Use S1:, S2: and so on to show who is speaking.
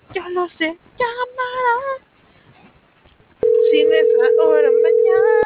S1: yo lo sé, llamará sin esa hora mañana.